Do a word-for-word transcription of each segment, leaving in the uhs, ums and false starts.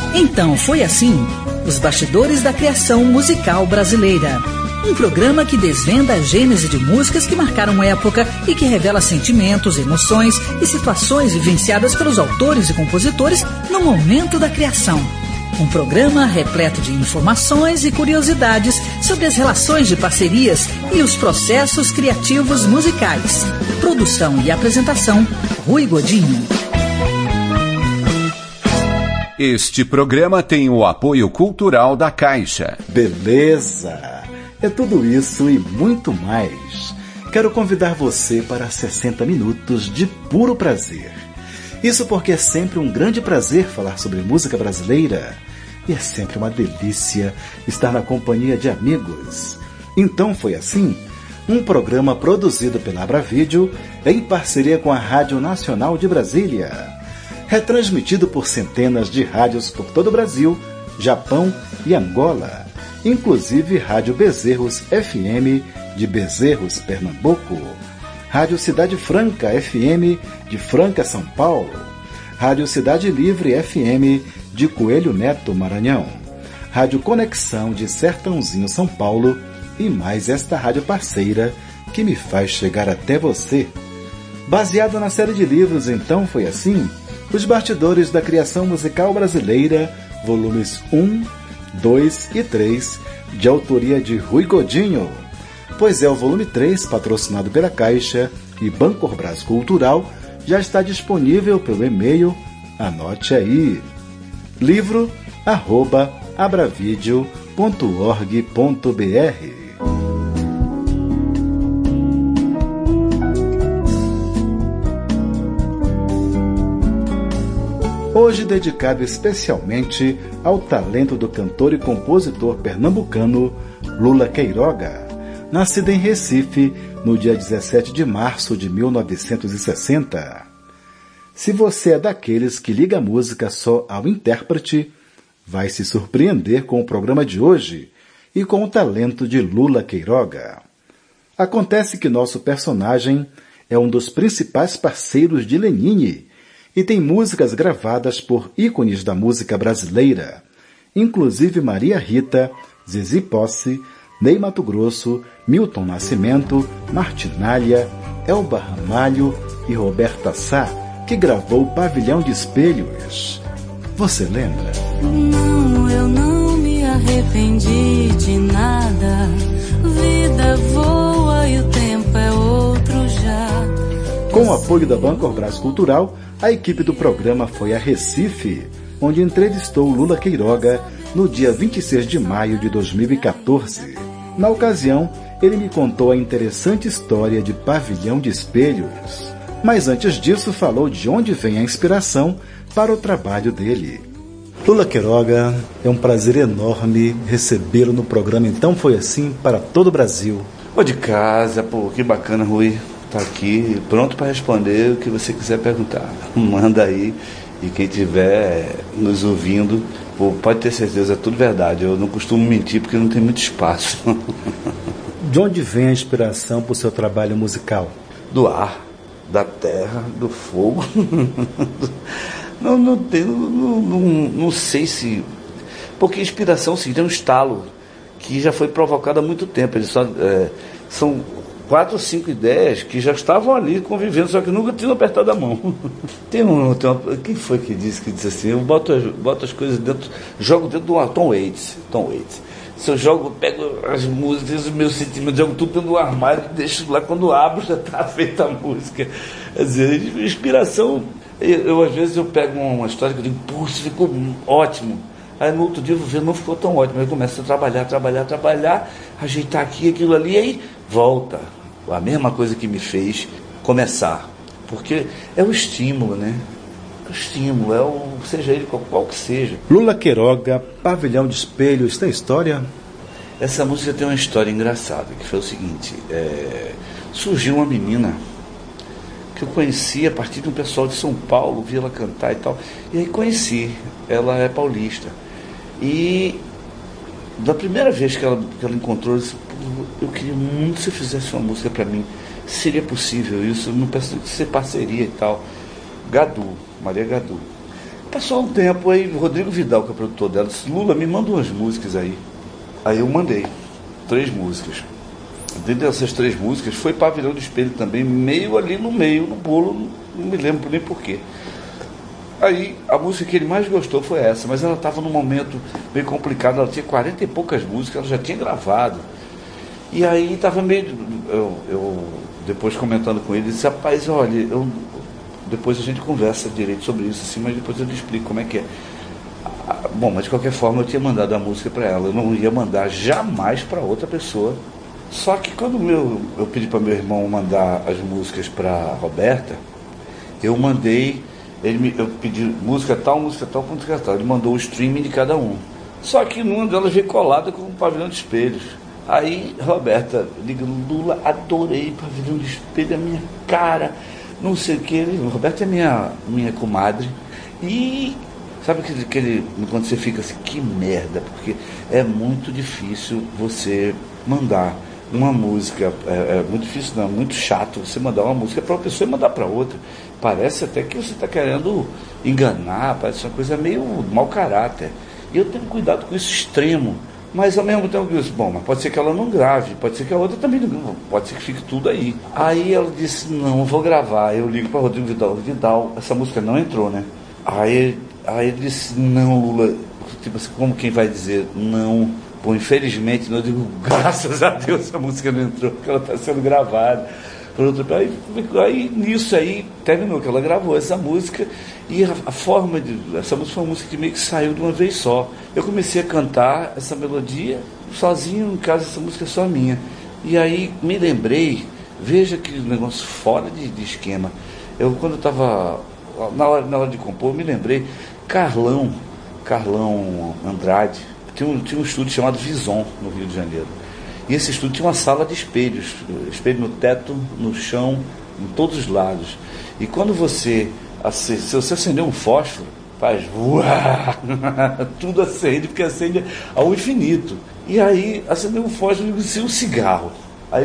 Então foi assim, os bastidores da criação musical brasileira. Um programa que desvenda a gênese de músicas que marcaram época e que revela sentimentos, emoções e situações vivenciadas pelos autores e compositores no momento da criação. Um programa repleto de informações e curiosidades sobre as relações de parcerias e os processos criativos musicais. Produção e apresentação, Rui Godinho. Este programa tem o apoio cultural da Caixa. Beleza! É tudo isso e muito mais. Quero convidar você para sessenta minutos de puro prazer. Isso porque é sempre um grande prazer falar sobre música brasileira e é sempre uma delícia estar na companhia de amigos. Então foi assim, um programa produzido pela Abravídeo em parceria com a Rádio Nacional de Brasília, retransmitido por centenas de rádios por todo o Brasil, Japão e Angola, inclusive Rádio Bezerros F M de Bezerros, Pernambuco, Rádio Cidade Franca F M de Franca, São Paulo, Rádio Cidade Livre F M de Coelho Neto, Maranhão, Rádio Conexão de Sertãozinho, São Paulo e mais esta rádio parceira que me faz chegar até você. Baseado na série de livros Então Foi Assim, Os Bastidores da Criação Musical Brasileira, volumes um, dois e três, de autoria de Rui Godinho, pois é o volume três, patrocinado pela Caixa e Bancorbras Cultural, já está disponível pelo e-mail, anote aí, livro arroba abravideo ponto org ponto br. Hoje dedicado especialmente ao talento do cantor e compositor pernambucano Lula Queiroga, nascido em Recife no dia dezessete de março de mil novecentos e sessenta. Se você é daqueles que liga a música só ao intérprete, vai se surpreender com o programa de hoje e com o talento de Lula Queiroga. Acontece que nosso personagem é um dos principais parceiros de Lenine, e tem músicas gravadas por ícones da música brasileira, inclusive Maria Rita, Zizi Posse, Ney Matogrosso, Milton Nascimento, Martinália, Elba Ramalho e Roberta Sá, que gravou Pavilhão de Espelhos. Você lembra? Não, eu não me arrependi de nada. Vida voa e o tempo é outro já. Com o apoio da Bancorbras Cultural, a equipe do programa foi a Recife, onde entrevistou Lula Queiroga no dia vinte e seis de maio de dois mil e quatorze. Na ocasião, ele me contou a interessante história de Pavilhão de Espelhos. Mas antes disso, falou de onde vem a inspiração para o trabalho dele. Lula Queiroga, é um prazer enorme recebê-lo no programa Então Foi Assim para todo o Brasil. Ô de casa, pô, que bacana, Rui. Tá aqui, pronto para responder o que você quiser perguntar. Manda aí, e quem estiver nos ouvindo, pô, pode ter certeza, é tudo verdade. Eu não costumo mentir porque não tem muito espaço. De onde vem a inspiração para o seu trabalho musical? Do ar, da terra, do fogo. Não, não, tem, não, não, não sei se... Porque inspiração, sim, tem um estalo que já foi provocado há muito tempo. Eles só, é, são... quatro ou cinco ideias que já estavam ali convivendo, só que nunca tinham apertado a mão. Tem um, tem uma, quem foi que disse que disse assim, eu boto, boto as coisas dentro, jogo dentro do Tom Waits, Tom Waits. Se eu jogo, pego as músicas, os meus sentimentos, jogo tudo dentro do armário, deixo lá, quando abro já está feita a música. Quer dizer, inspiração, eu, eu às vezes eu pego uma história que eu digo, puxa, ficou ótimo. Aí no outro dia eu vou ver, não ficou tão ótimo. Aí eu começo a trabalhar, trabalhar, trabalhar, ajeitar aqui, aquilo ali, aí volta. A mesma coisa que me fez começar, porque é o estímulo, né? O estímulo, é o, seja ele qual, qual que seja. Lula Queiroga, Pavilhão de Espelhos, tem história? Essa música tem uma história engraçada, que foi o seguinte, é, surgiu uma menina que eu conheci a partir de um pessoal de São Paulo, vi ela cantar e tal, e aí conheci, ela é paulista, e da primeira vez que ela, que ela encontrou, eu disse, eu queria muito que você fizesse uma música para mim. Seria possível isso? Eu não penso em ser parceria e tal. Gadu, Maria Gadu. Passou um tempo, aí o Rodrigo Vidal, que é o produtor dela, disse, Lula, me manda umas músicas aí. Aí eu mandei três músicas. Dentro dessas três músicas foi Pavilhão do Espelho também, meio ali no meio, no bolo, não me lembro nem porquê. Aí a música que ele mais gostou foi essa, mas ela estava num momento meio complicado, ela tinha quarenta e poucas músicas, ela já tinha gravado. E aí estava meio. Eu, eu, depois comentando com ele, disse, rapaz, olha, eu, depois a gente conversa direito sobre isso, assim, mas depois eu lhe explico como é que é. Bom, mas de qualquer forma eu tinha mandado a música para ela, eu não ia mandar jamais para outra pessoa. Só que quando meu, eu pedi para meu irmão mandar as músicas para Roberta, eu mandei, ele me, eu pedi música tal, música tal, música tal, ele mandou o streaming de cada um. Só que numa delas veio colada com o Pavilhão de Espelhos. Aí, Roberta, liga, Lula, adorei Pavilhão de Espelho, a minha cara, não sei o que. Roberta é minha, minha comadre. E sabe aquele, aquele, quando você fica assim, que merda, porque é muito difícil você mandar uma música, é, é muito difícil não, muito chato você mandar uma música para uma pessoa e mandar para outra. Parece até que você está querendo enganar, parece uma coisa meio mau caráter. E eu tenho cuidado com isso extremo. Mas ao mesmo tempo eu disse, bom, mas pode ser que ela não grave, pode ser que a outra também não, pode ser que fique tudo aí. Aí ela disse, não, vou gravar. Eu ligo para Rodrigo Vidal, Vidal, essa música não entrou, né? Aí, aí ele disse, não, Lula, tipo assim, como quem vai dizer, não, bom, infelizmente, não, eu digo, graças a Deus essa música não entrou, porque ela está sendo gravada. Por outro, aí, aí nisso aí terminou, que ela gravou essa música e a, a forma de. Essa música foi uma música que meio que saiu de uma vez só. Eu comecei a cantar essa melodia sozinho, em casa, essa música é só minha. E aí me lembrei, veja que negócio fora de, de esquema. Eu quando eu estava na hora, na hora de compor, eu me lembrei, Carlão, Carlão Andrade, tinha um, tinha um estúdio chamado Vison no Rio de Janeiro. E esse estúdio tinha uma sala de espelhos, espelho no teto, no chão, em todos os lados. E quando você, se você acender um fósforo, faz uá, tudo acende, porque acende ao infinito. E aí, acendeu um fósforo e disse um cigarro. Aí,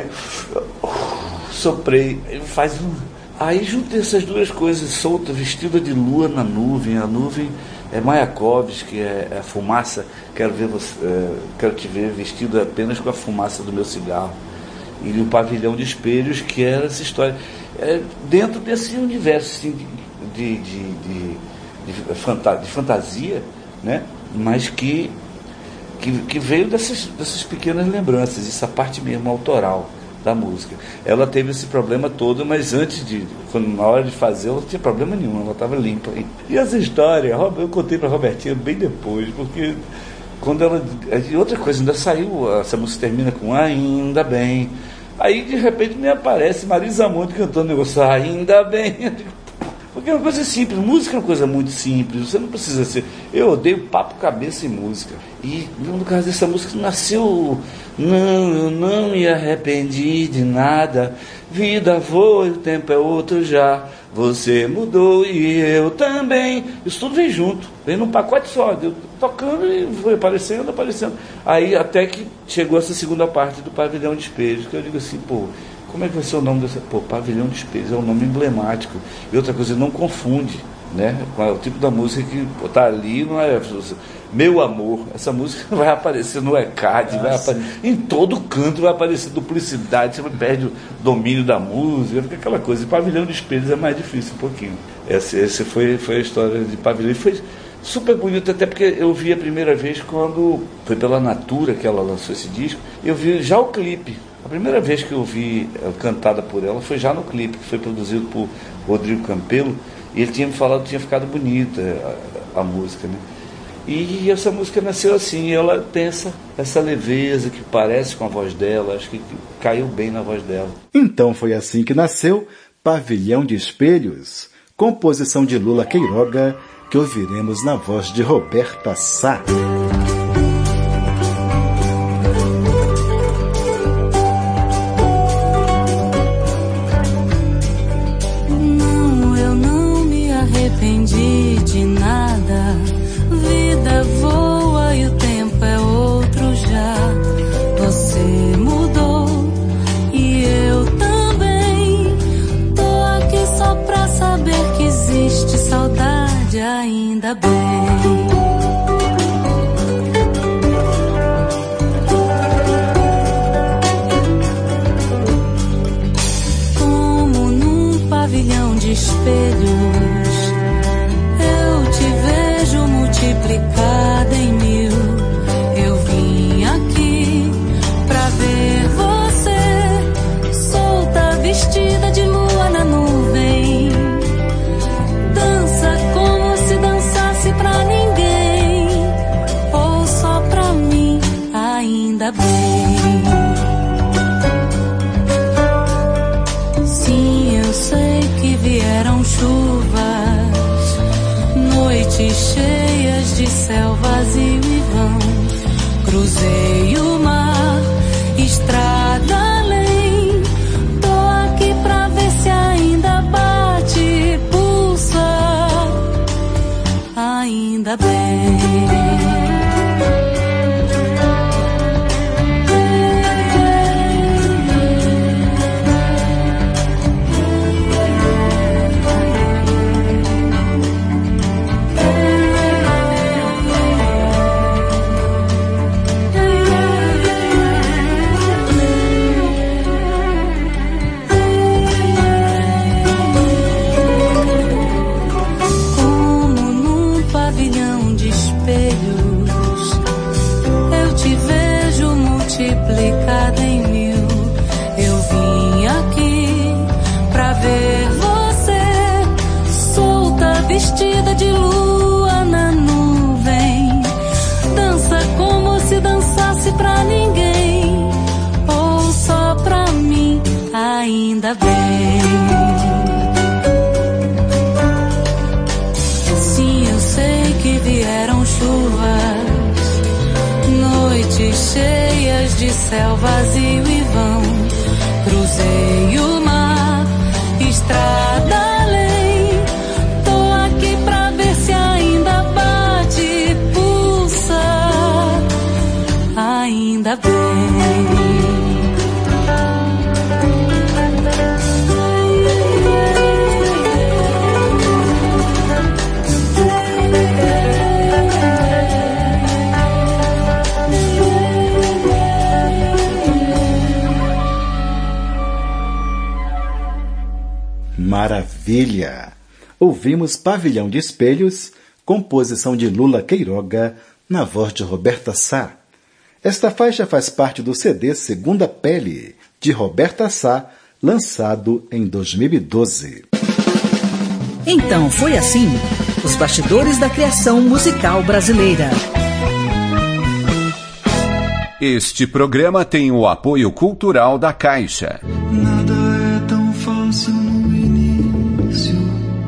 soprei, ele faz um... Aí juntei essas duas coisas, solta, vestida de lua na nuvem, a nuvem é Mayakovsky, é, é a fumaça, quero ver você, é, quero te ver vestido apenas com a fumaça do meu cigarro. E o Pavilhão de Espelhos, que era essa história. É, dentro desse universo assim, de, de, de, de, de, fanta, de fantasia, né? Mas que, que, que veio dessas, dessas pequenas lembranças, essa parte mesmo autoral da música. Ela teve esse problema todo, mas antes de, quando, na hora de fazer, ela não tinha problema nenhum, ela estava limpa. E essa história, eu contei para a Robertinha bem depois, porque quando ela... E outra coisa, ainda saiu, essa música termina com Ainda Bem. Aí, de repente, me aparece Marisa Monte cantando o negócio, Ainda Bem. Porque é uma coisa simples, música é uma coisa muito simples, você não precisa ser... Eu odeio papo, cabeça e música. E no caso dessa música nasceu... Não, eu não me arrependi de nada, vida voa, o tempo é outro já, você mudou e eu também. Isso tudo vem junto, vem num pacote só, deu tocando e foi aparecendo, aparecendo. Aí até que chegou essa segunda parte do Pavilhão de Espelhos, que eu digo assim, pô, como é que vai ser o nome dessa... Pô, Pavilhão de Espelhos é um nome emblemático. E outra coisa, não confunde, né? Com o tipo da música que pô, tá ali, não é... Meu Amor, essa música vai aparecer no E C A D, ah, vai apare... em todo canto vai aparecer duplicidade, você perde o domínio da música, fica aquela coisa. E Pavilhão de Espelhos é mais difícil um pouquinho. Essa, essa foi, foi a história de Pavilhão. E foi super bonito, até porque eu vi a primeira vez quando foi pela Natura que ela lançou esse disco, eu vi já o clipe. A primeira vez que eu vi cantada por ela foi já no clipe, que foi produzido por Rodrigo Campelo, e ele tinha me falado que tinha ficado bonita a, a música, né? E essa música nasceu assim, ela tem essa, essa leveza que parece com a voz dela, acho que caiu bem na voz dela. Então foi assim que nasceu Pavilhão de Espelhos, composição de Lula Queiroga, que ouviremos na voz de Roberta Sá. Não, eu não me arrependi de nada. Vida voa e o tempo é outro já. Você mudou e eu também. Tô aqui só pra saber que existe saudade saudade, ainda bem. Como num pavilhão de espelhos, eu te vejo multiplicada em mil. Eu vim aqui pra ver você, solta, vestida de lua na nuvem. Dança como se dançasse pra ninguém, ou só pra mim, ainda bem. Sim, eu sei que vieram chuvas, noites cheias de céu vazio e vão. Cruzei o mar, estrada além. Tô aqui pra ver se ainda bate, pulsa, ainda bem. Multiplicada em mil, eu vim aqui pra ver você, solta, vestida de lua na nuvem. Dança como se dançasse pra ninguém, ou só pra mim, ainda bem. Sim, eu sei que vieram chuvas, noites cheias de céu vazio e vão. Cruzei o mar, estrada além. Tô aqui pra ver se ainda bate, pulsa, ainda bem. Maravilha! Ouvimos Pavilhão de Espelhos, composição de Lula Queiroga, na voz de Roberta Sá. Esta faixa faz parte do C D Segunda Pele, de Roberta Sá, lançado em dois mil e doze. Então foi assim, os bastidores da criação musical brasileira. Este programa tem o apoio cultural da Caixa. Nada é tão fácil no início,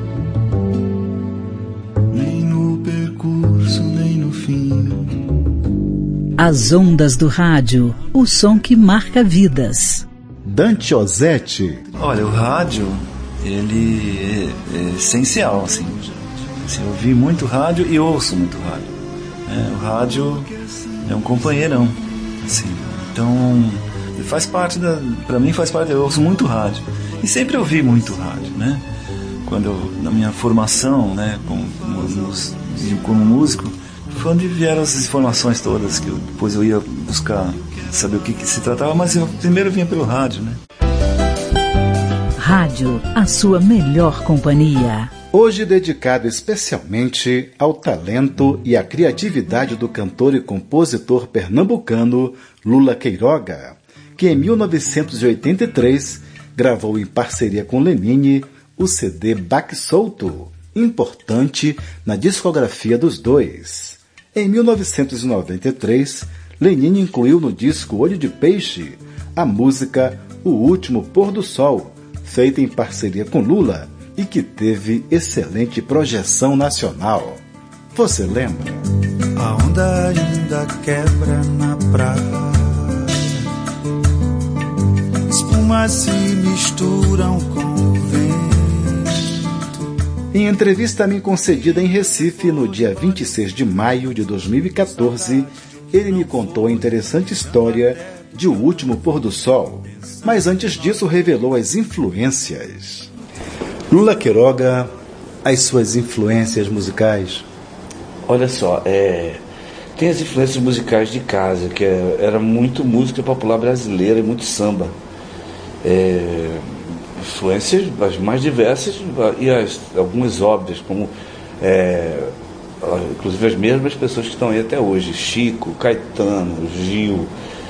nem no percurso, nem no fim. As ondas do rádio, o som que marca vidas. Dante Ozzetti. Olha, o rádio, ele é, é essencial, assim. assim. Eu ouvi muito rádio e ouço muito rádio. É, o rádio é um companheirão, assim. Então, faz parte da... Pra mim faz parte... Eu ouço muito rádio. E sempre ouvi muito rádio, né? Quando eu, na minha formação, né, como, como, como músico, foi onde vieram essas informações todas, que eu, depois eu ia buscar saber o que, que se tratava, mas eu primeiro vinha pelo rádio, né? Rádio, a sua melhor companhia. Hoje dedicado especialmente ao talento e à criatividade do cantor e compositor pernambucano Lula Queiroga, que em mil novecentos e oitenta e três gravou em parceria com Lenine o C D Baque Solto, importante na discografia dos dois. Em mil novecentos e noventa e três, Lenine incluiu no disco Olho de Peixe a música O Último Pôr do Sol, feita em parceria com Lula e que teve excelente projeção nacional. Você lembra? A onda ainda quebra na praia, espumas se misturam com o vento. Em entrevista a mim concedida em Recife no dia vinte e seis de maio de dois mil e quatorze, ele me contou a interessante história de O Último Pôr do Sol, mas antes disso revelou as influências. Lula Queiroga, as suas influências musicais? Olha só, é, tem as influências musicais de casa, que é, era muito música popular brasileira e muito samba. É, influências as mais diversas e as, algumas óbvias, como é, inclusive as mesmas pessoas que estão aí até hoje: Chico, Caetano, Gil,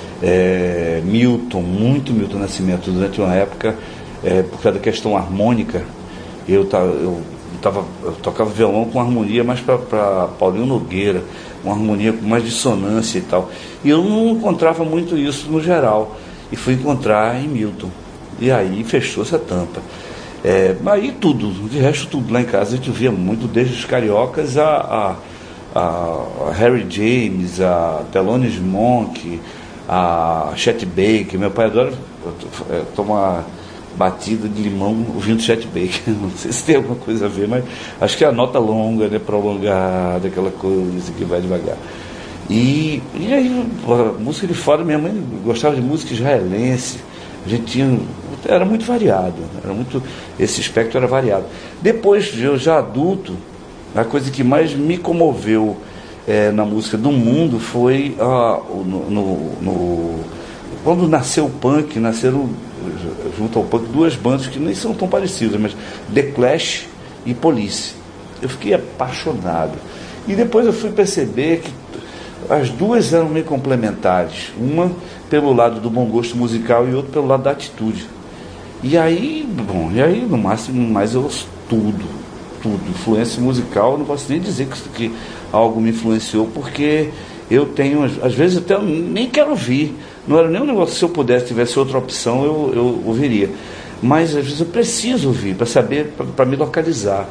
é, Milton, muito Milton Nascimento. Durante uma época, é, por causa da questão harmônica, eu, eu, tava, eu tocava violão com harmonia mais para Paulinho Nogueira, uma harmonia com mais dissonância e tal, e eu não encontrava muito isso no geral, e fui encontrar em Milton, e aí fechou essa tampa. É, aí tudo, de resto tudo lá em casa a gente via muito, desde os cariocas a, a, a Harry James, a Thelonious Monk, a Chet Baker. Meu pai adora é, tomar batida de limão ouvindo Chet Baker. Não sei se tem alguma coisa a ver, mas acho que é a nota longa, né, prolongada, aquela coisa que vai devagar. E, e aí, a música de fora, minha mãe gostava de música israelense. A gente tinha, era muito variado, era muito, esse espectro era variado. Depois, eu já adulto, a coisa que mais me comoveu é, na música do mundo foi ah, no, no, no, quando nasceu o punk, nasceram junto ao punk duas bandas que nem são tão parecidas, mas The Clash e Police. Eu fiquei apaixonado. E depois eu fui perceber que as duas eram meio complementares, uma pelo lado do bom gosto musical e outra pelo lado da atitude. E aí, bom, e aí no máximo, mais eu ouço tudo, tudo. Influência musical, não posso nem dizer que, que algo me influenciou, porque eu tenho, às vezes até nem quero ouvir, não era nem um negócio, se eu pudesse, tivesse outra opção, eu, eu ouviria. Mas às vezes eu preciso ouvir, para saber, para me localizar.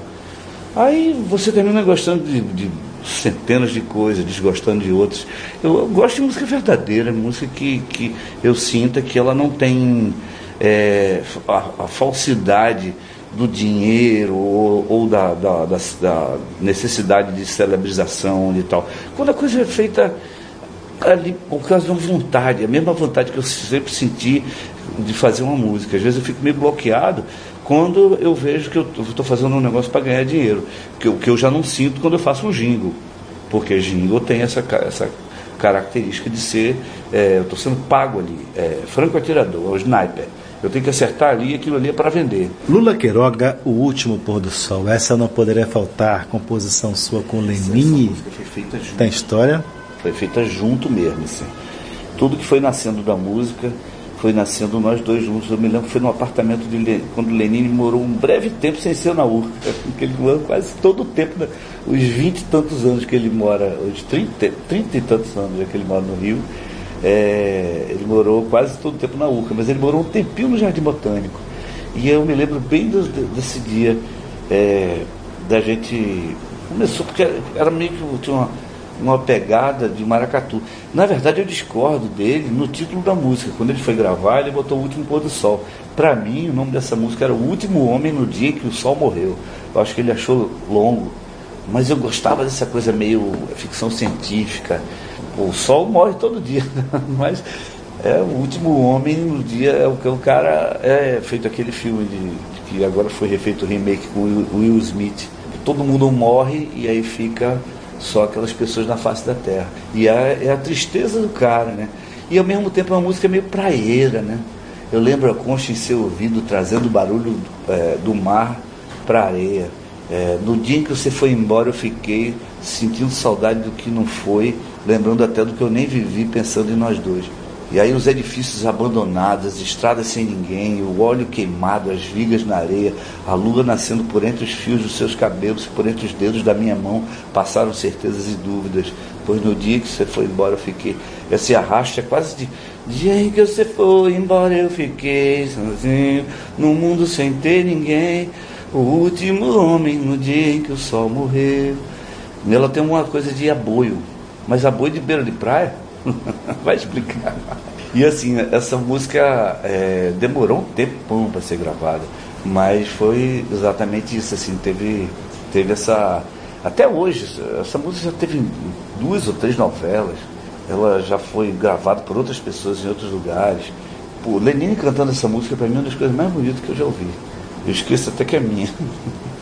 Aí você termina gostando de, de centenas de coisas, desgostando de outras. Eu, eu gosto de música verdadeira, música que, que eu sinta que ela não tem é, a, a falsidade do dinheiro ou, ou da, da, da, da necessidade de celebrização e tal. Quando a coisa é feita ali por causa de uma vontade, a mesma vontade que eu sempre senti de fazer uma música. Às vezes eu fico meio bloqueado quando eu vejo que eu estou fazendo um negócio para ganhar dinheiro, que eu, que eu já não sinto quando eu faço um jingle, porque jingle tem essa, essa característica de ser, é, eu estou sendo pago ali, é, franco atirador, o sniper. Eu tenho que acertar ali, aquilo ali é para vender. Lula Queiroga, O Último Pôr do Sol. Essa não poderia faltar, composição sua com Lenine. Tem história? Foi feita junto mesmo, assim. Tudo que foi nascendo da música foi nascendo nós dois juntos. Eu me lembro que foi no apartamento de Lenine, quando Lenine morou um breve tempo sem ser na U R C A, porque ele morou quase todo o tempo, né? Os vinte e tantos anos que ele mora, os trinta, trinta e tantos anos que ele mora no Rio, é, ele morou quase todo o tempo na U R C A, mas ele morou um tempinho no Jardim Botânico. E eu me lembro bem do, desse dia, é, da gente começou, porque era meio que tinha uma uma pegada de maracatu. Na verdade, eu discordo dele no título da música. Quando ele foi gravar, ele botou O Último Pôr do Sol. Para mim, o nome dessa música era O Último Homem no Dia que o Sol Morreu. Eu acho que ele achou longo, mas eu gostava dessa coisa meio ficção científica. O sol morre todo dia, mas é o último homem no dia, é o que o cara é feito aquele filme de, de que agora foi refeito o remake com o Will Smith. Todo mundo morre e aí fica só aquelas pessoas na face da terra. E é, é a tristeza do cara, né? E ao mesmo tempo é uma música meio praieira, né? Eu lembro a concha em seu ouvido trazendo o barulho é, do mar para a areia. É, no dia em que você foi embora eu fiquei sentindo saudade do que não foi, lembrando até do que eu nem vivi, pensando em nós dois. E aí os edifícios abandonados, as estradas sem ninguém, o óleo queimado, as vigas na areia, a lua nascendo por entre os fios dos seus cabelos, por entre os dedos da minha mão, passaram certezas e dúvidas, pois no dia que você foi embora eu fiquei. Esse arrasto é quase de dia em que você foi embora eu fiquei sozinho, no mundo sem ter ninguém, o último homem no dia em que o sol morreu. Nela tem uma coisa de aboio, mas aboio de beira de praia? Vai explicar. E assim, essa música é, demorou um tempão para ser gravada, mas foi exatamente isso, assim, teve, teve essa... Até hoje, essa música já teve duas ou três novelas, ela já foi gravada por outras pessoas em outros lugares. Pô, Lenine cantando essa música, para mim, é uma das coisas mais bonitas que eu já ouvi. Eu esqueço até que é minha.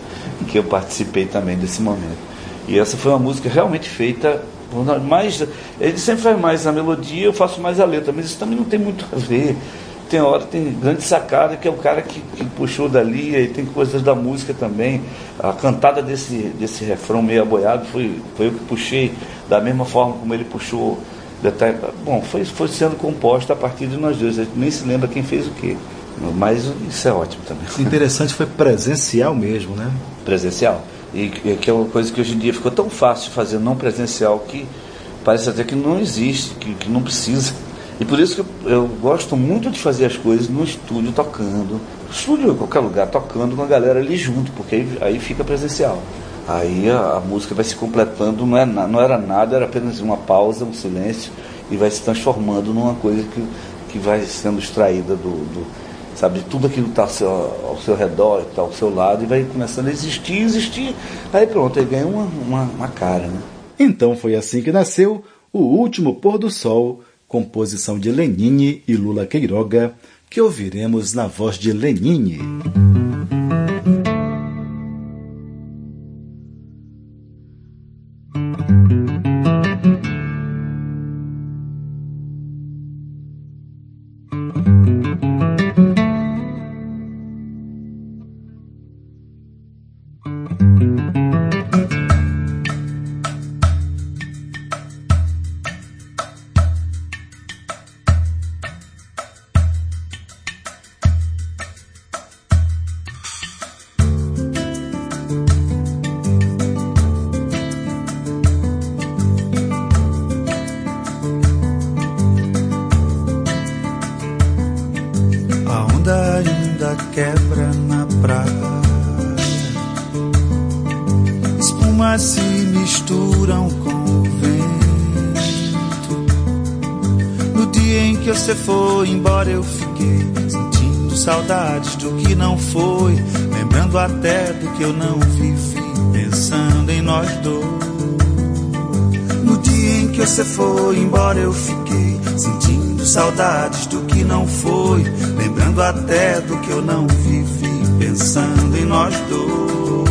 que eu participei também desse momento. E essa foi uma música realmente feita mais, ele sempre faz mais a melodia, eu faço mais a letra, mas isso também não tem muito a ver. Tem hora, tem grande sacada, que é o cara que, que puxou dali, e tem coisas da música também. A cantada desse, desse refrão meio aboiado foi, foi eu que puxei, da mesma forma como ele puxou. Bom, foi, foi sendo composta a partir de nós dois, a gente nem se lembra quem fez o quê, mas isso é ótimo também. Interessante, foi presencial mesmo, né? Presencial, e que é uma coisa que hoje em dia ficou tão fácil de fazer não presencial, que parece até que não existe, que, que não precisa. E por isso que eu, eu gosto muito de fazer as coisas no estúdio tocando, no estúdio em qualquer lugar, tocando com a galera ali junto, porque aí, aí fica presencial. Aí a, a música vai se completando, não, é, não era nada, era apenas uma pausa, um silêncio, e vai se transformando numa coisa que, que vai sendo extraída do, do, sabe, de tudo aquilo que está ao seu, ao seu redor, que está ao seu lado, e vai começando a existir, existir, aí pronto, aí ganha uma, uma, uma cara, né? Então foi assim que nasceu O Último Pôr do Sol, composição de Lenine e Lula Queiroga, que ouviremos na voz de Lenine. Quebra na praia, espumas se misturam com o vento. No dia em que você foi embora eu fiquei sentindo saudades do que não foi, lembrando até do que eu não vivi, pensando em nós dois. No dia em que você foi embora eu fiquei sentindo saudades do que não foi, lembrando até do que eu não vivi, pensando em nós dois.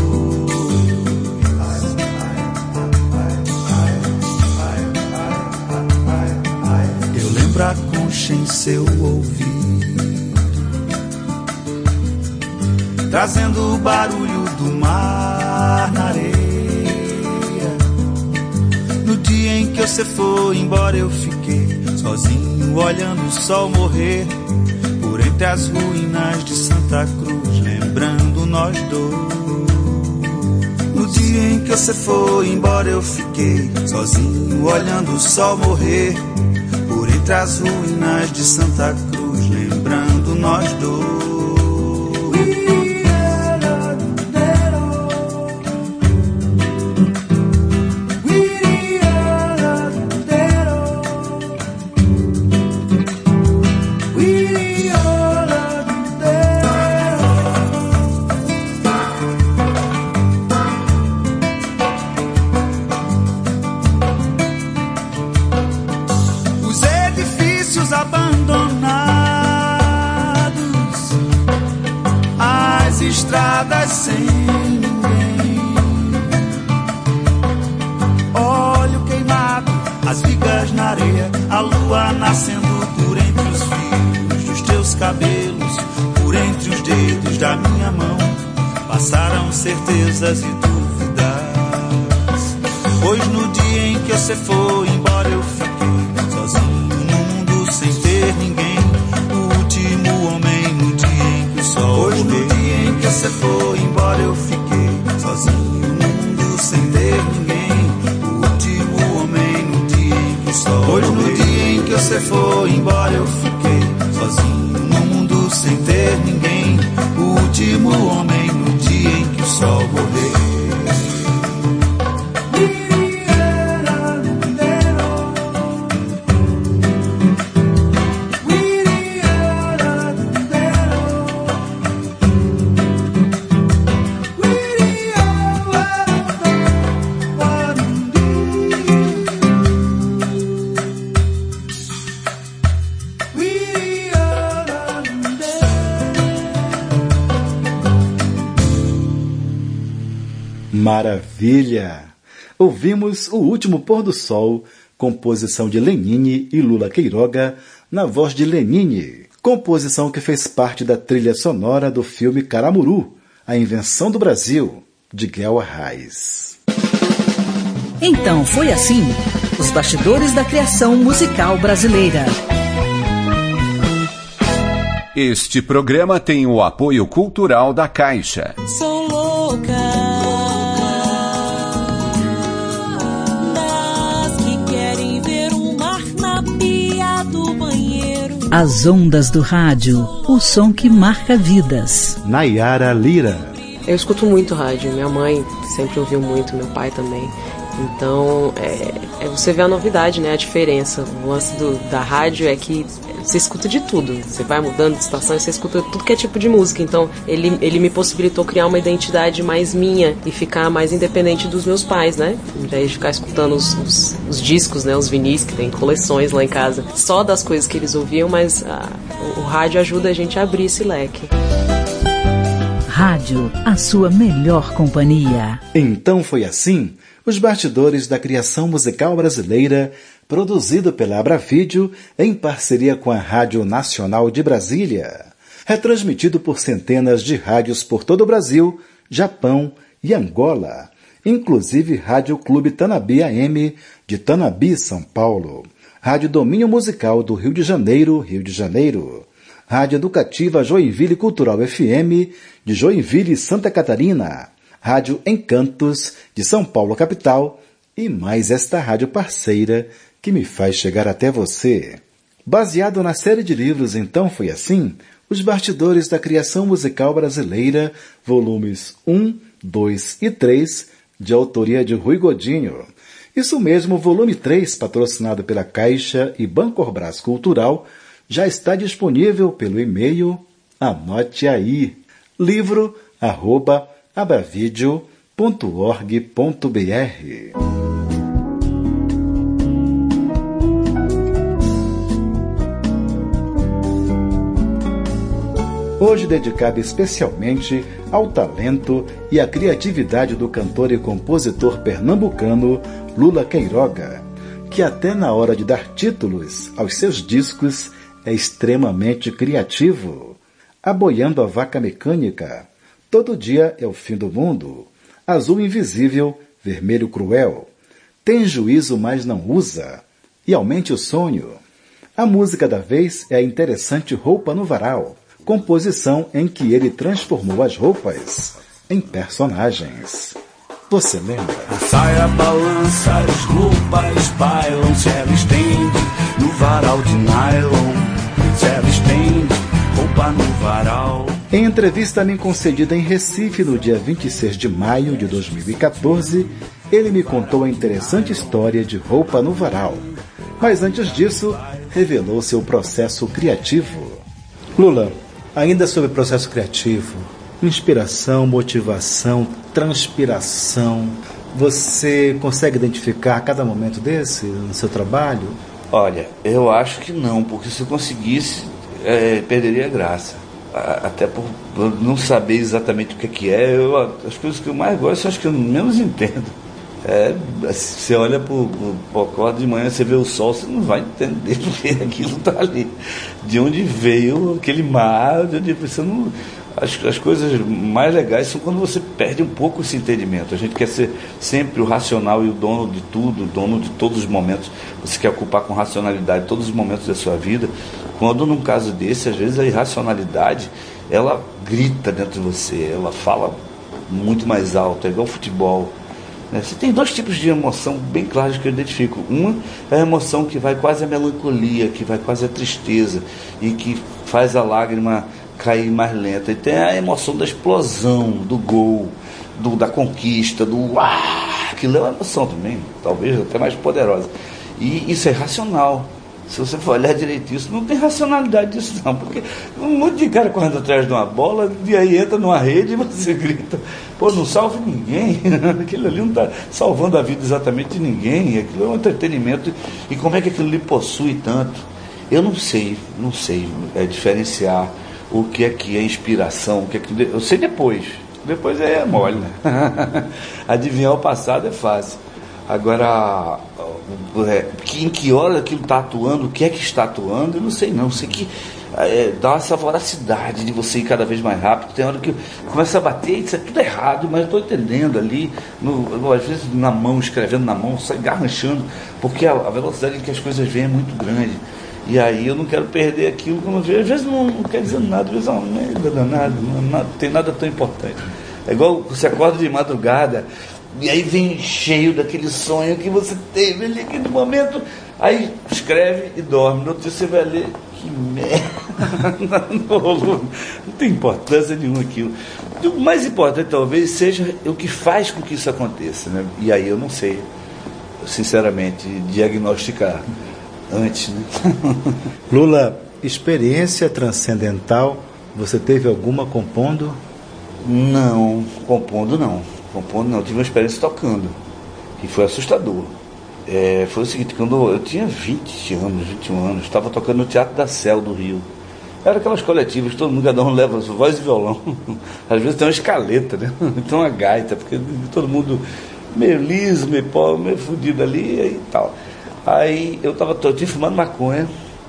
Eu lembro a concha em seu ouvido, trazendo o barulho do mar na areia. No dia em que você foi embora eu fiquei sozinho, olhando o sol morrer por entre as ruínas de Santa Cruz, lembrando nós dois. No dia em que você foi embora eu fiquei sozinho, olhando o sol morrer por entre as ruínas de Santa Cruz, lembrando nós dois. Estradas sem ninguém, óleo queimado, as vigas na areia, a lua nascendo por entre os fios dos teus cabelos, por entre os dedos da minha mão, passaram certezas e dúvidas, pois no dia em que você foi embora eu fiquei sozinho no mundo sem ter ninguém, o último homem no dia em que o sol pois no dia que você foi embora eu fiquei sozinho no mundo sem ter ninguém, o último homem no dia em que o sol pois no dia em que você foi embora eu fiquei sozinho no mundo sem ter ninguém, o último homem no dia em que o sol morreu. Maravilha! Ouvimos O Último Pôr do Sol, composição de Lenine e Lula Queiroga, na voz de Lenine, composição que fez parte da trilha sonora do filme Caramuru, A Invenção do Brasil, de Guel Arraes. Então foi assim, os bastidores da criação musical brasileira. Este programa tem o apoio cultural da Caixa. Sou louca das que querem ver um mar na pia do banheiro. As ondas do rádio, o som que marca vidas. Nayara Lira. Eu escuto muito rádio, minha mãe sempre ouviu muito, meu pai também. Então, é, é você vê a novidade, né? A diferença. O lance do, da rádio é que você escuta de tudo. Você vai mudando de estação e você escuta tudo que é tipo de música. Então, ele, ele me possibilitou criar uma identidade mais minha e ficar mais independente dos meus pais, né? Em vez de ficar escutando os, os, os discos, né? Os vinis, que tem coleções lá em casa. Só das coisas que eles ouviam, mas a, o, o rádio ajuda a gente a abrir esse leque. Rádio, a sua melhor companhia. Então foi assim, os bastidores da criação musical brasileira, produzido pela Abravídeo em parceria com a Rádio Nacional de Brasília. Retransmitido por centenas de rádios por todo o Brasil, Japão e Angola. Inclusive Rádio Clube Tanabi A M, de Tanabi, São Paulo. Rádio Domínio Musical do Rio de Janeiro, Rio de Janeiro. Rádio Educativa Joinville Cultural F M, de Joinville, Santa Catarina. Rádio Encantos, de São Paulo, capital. E mais esta rádio parceira que me faz chegar até você. Baseado na série de livros Então Foi Assim, Os Bastidores da Criação Musical Brasileira, volumes um, dois e três, de autoria de Rui Godinho. Isso mesmo, o volume três, patrocinado pela Caixa e Bancorbras Cultural, já está disponível pelo e-mail, anote aí, livro arroba abravídeo ponto org ponto br. Hoje dedicado especialmente ao talento e à criatividade do cantor e compositor pernambucano Lula Queiroga, que até na hora de dar títulos aos seus discos é extremamente criativo. Aboiando a Vaca Mecânica, Todo Dia é o Fim do Mundo, Azul Invisível, Vermelho Cruel, Tem Juízo, mas não usa, e Aumente o Sonho. A música da vez é a interessante Roupa no Varal, composição em que ele transformou as roupas em personagens. Você lembra? A saia balança, as roupas bailam, se ela estende no varal de nylon, se ela estende roupa no varal. Em entrevista a mim concedida em Recife no dia vinte e seis de maio de dois mil e quatorze, ele me contou a interessante história de Roupa no Varal. Mas antes disso, revelou seu processo criativo. Lula, ainda sobre o processo criativo, inspiração, motivação, transpiração, você consegue identificar cada momento desse no seu trabalho? Olha, eu acho que não, porque se eu conseguisse, é, perderia a graça. Até por não saber exatamente o que é que é, eu, as coisas que eu mais gosto são as que eu menos entendo. É, você olha para o acordo de manhã, você vê o sol, você não vai entender porque aquilo está ali. De onde veio aquele mar, de onde você não... As, as coisas mais legais são quando você perde um pouco esse entendimento. A gente quer ser sempre o racional e o dono de tudo, o dono de todos os momentos. Você quer ocupar com racionalidade todos os momentos da sua vida. Quando num caso desse, às vezes a irracionalidade, ela grita dentro de você, ela fala muito mais alto, é igual futebol. Você tem dois tipos de emoção bem claros que eu identifico. Uma é a emoção que vai quase à melancolia, que vai quase à tristeza e que faz a lágrima cair mais lenta. E tem a emoção da explosão, do gol, do, da conquista, do ah, aquilo é uma emoção também, talvez até mais poderosa. E isso é racional. Se você for olhar direito isso, não tem racionalidade disso não, porque um monte de cara correndo atrás de uma bola, e aí entra numa rede e você grita, pô, não salve ninguém, aquilo ali não está salvando a vida exatamente de ninguém, aquilo é um entretenimento, e como é que aquilo lhe possui tanto? Eu não sei, não sei é, diferenciar o que é que é inspiração, o que é que... eu sei depois, Depois aí é mole, né? Adivinhar o passado é fácil. Agora, em que hora aquilo está atuando, o que é que está atuando, eu não sei não. Eu sei que é, dá essa voracidade de você ir cada vez mais rápido. Tem hora que começa a bater, isso é tudo errado, mas eu estou entendendo ali, no, às vezes na mão, escrevendo na mão, sai garranchando, porque a, a velocidade em que as coisas vêm é muito grande. E aí eu não quero perder aquilo que eu vejo. Às vezes não, não quer dizer nada, às vezes é uma merda danada, não, não tem nada tão importante. É igual você acorda de madrugada, e aí vem cheio daquele sonho que você teve ali naquele momento, aí escreve e dorme. No outro dia você vai ler, que merda, não, não tem importância nenhuma aquilo. O mais importante talvez seja o que faz com que isso aconteça, né? E aí eu não sei, sinceramente, diagnosticar antes, né? Lula, experiência transcendental, você teve alguma compondo? Não, compondo não. Compondo não, eu tive uma experiência tocando, que foi assustador. É, foi o seguinte, quando eu tinha vinte anos, vinte e um anos, estava tocando no Teatro da Céu do Rio. Era aquelas coletivas que todo mundo, cada um leva voz e violão. Às vezes tem uma escaleta, né? Então uma gaita, porque todo mundo meio liso, meio pobre, meio fudido ali e tal. Aí eu estava, eu tinha fumado maconha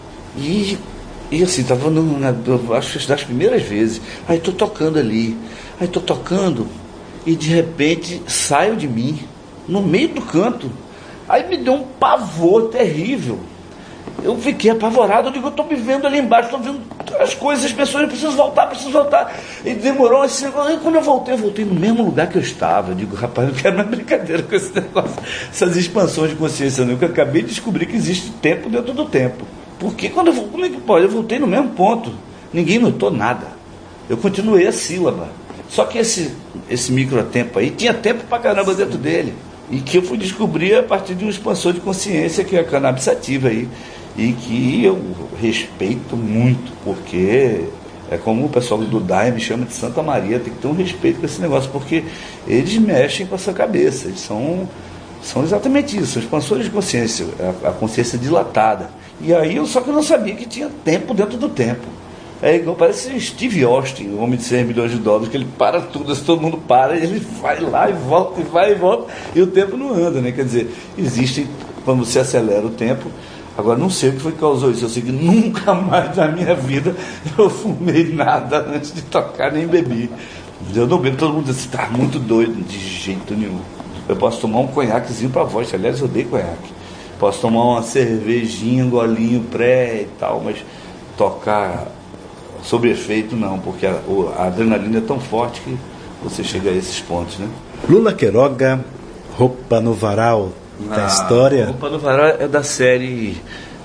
e, e assim, estava acho que das primeiras vezes. Aí estou tocando ali, aí estou tocando e de repente saio de mim, no meio do canto. Aí me deu um pavor terrível. Eu fiquei apavorado, eu digo, eu estou me vendo ali embaixo, estou vendo as coisas, as pessoas, eu preciso voltar, preciso voltar. E demorou assim, aí quando eu voltei, eu voltei no mesmo lugar que eu estava. Eu digo, rapaz, não quero mais brincadeira com esse negócio, essas expansões de consciência, não. Eu acabei de descobrir que existe tempo dentro do tempo. Porque quando eu, como é que pode? Eu voltei no mesmo ponto, ninguém notou nada. Eu continuei a sílaba. Só que esse, esse microtempo aí tinha tempo pra caramba dentro dele. E que eu fui descobrir a partir de uma expansão de consciência, que é a cannabis sativa aí. E que eu respeito muito, porque é como o pessoal do Daime chama de Santa Maria, tem que ter um respeito com esse negócio, porque eles mexem com a sua cabeça, eles são, são exatamente isso, são expansores de consciência, a, a consciência dilatada. E aí eu só que eu não sabia que tinha tempo dentro do tempo. É igual, parece Steve Austin, o homem de cem milhões de dólares, que ele para tudo, se todo mundo para, ele vai lá e volta, e vai e volta, e o tempo não anda, né? Quer dizer, existe, quando você acelera o tempo. Agora, não sei o que foi que causou isso. Eu sei que nunca mais na minha vida eu fumei nada antes de tocar, nem bebi. Eu não bebo, todo mundo diz assim, tá muito doido. De jeito nenhum. Eu posso tomar um conhaquezinho pra voz, aliás, eu odeio conhaque. Posso tomar uma cervejinha, um golinho pré e tal, mas tocar sob efeito não, porque a, a adrenalina é tão forte que você chega a esses pontos, né? Lula Queiroga, Roupa no Varal. Da história? Roupa no Varal é da série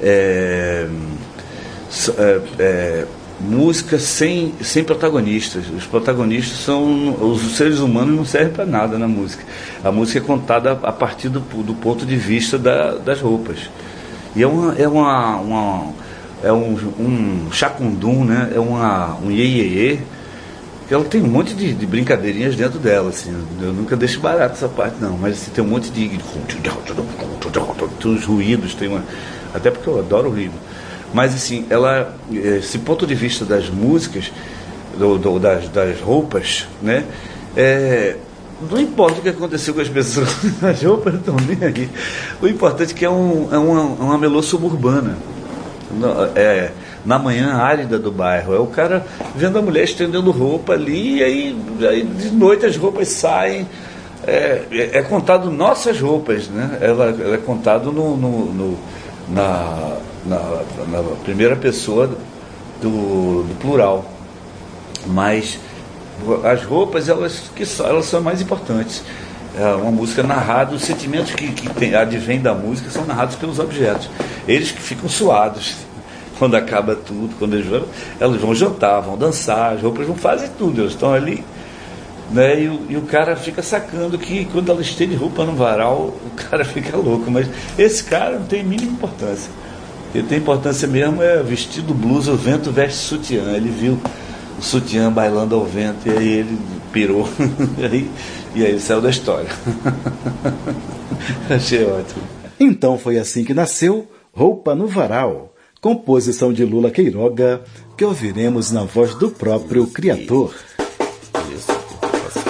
é, é, é, música sem, sem protagonistas. Os protagonistas são os seres humanos, não servem para nada na música. A música é contada a partir do, do ponto de vista da, das roupas. E é uma, é uma, uma é um, um chacundum, né? É uma, um iê-iê-iê. Ela tem um monte de, de brincadeirinhas dentro dela, assim. Eu nunca deixo barato essa parte, não. Mas assim, tem um monte de... Tem uns ruídos, tem uma... Até porque eu adoro ruído. Mas assim, ela... Esse ponto de vista das músicas, do, do, das, das roupas, né? É, não importa o que aconteceu com as pessoas, as roupas não estão nem aí. O importante é que é, um, é uma, uma melô suburbana. É... Na manhã árida do bairro, é o cara vendo a mulher estendendo roupa ali, e aí, aí de noite as roupas saem, é, é, é contado nossas roupas, né? Ela, ela é contado no, no, no, na, na, na primeira pessoa do, do plural, mas as roupas elas, que são, elas são mais importantes. É uma música narrada, os sentimentos que, que tem, advêm da música são narrados pelos objetos, eles que ficam suados. Quando acaba tudo, quando eles vão, elas vão jantar, vão dançar, as roupas vão fazer tudo, elas estão ali, né? E o, e o cara fica sacando que quando ela estende roupa no varal, o cara fica louco, mas esse cara não tem mínima importância. Ele tem importância mesmo é vestido blusa, o vento veste sutiã, ele viu o sutiã bailando ao vento e aí ele pirou, e aí, e aí saiu da história. Achei ótimo. Então foi assim que nasceu Roupa no Varal, composição de Lula Queiroga, que ouviremos na voz do próprio criador. Isso.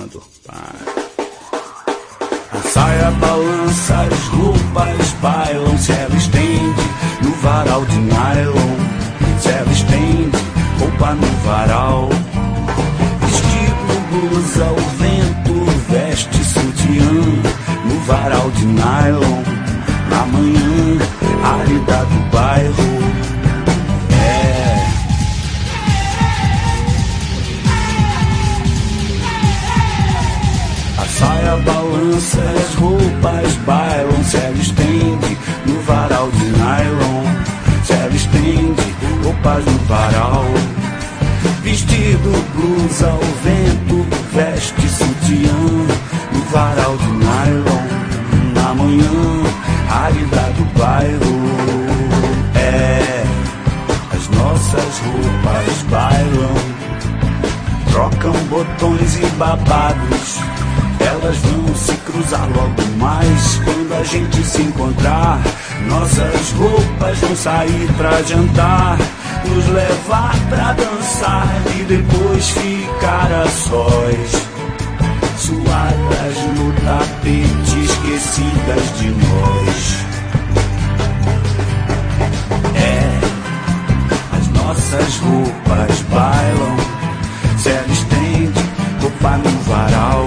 bailando, pai. A saia balança, as roupas bailam, se ela estende no varal de nylon, se ela estende roupa no varal. Vestido, blusa, o vento veste sutiã no varal de nylon, na manhã árida do bairro. É. A saia balança, as roupas bailam, se ela estende no varal de nylon, se ela estende roupas no varal. Vestido, blusa, o vento veste sutiã no varal de nylon, na manhã árida do bairro. É, as nossas roupas bailam, trocam botões e babados. Elas vão se cruzar logo mais quando a gente se encontrar. Nossas roupas vão sair pra jantar, nos levar pra dançar e depois ficar a sós, suadas no tapete, esquecidas de nós. É, as nossas roupas bailam, se ela estende roupa no varal.